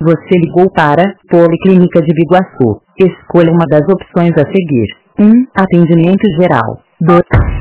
Você ligou para Policlínica de Biguaçu. Escolha uma das opções a seguir. 1. Atendimento geral. 2.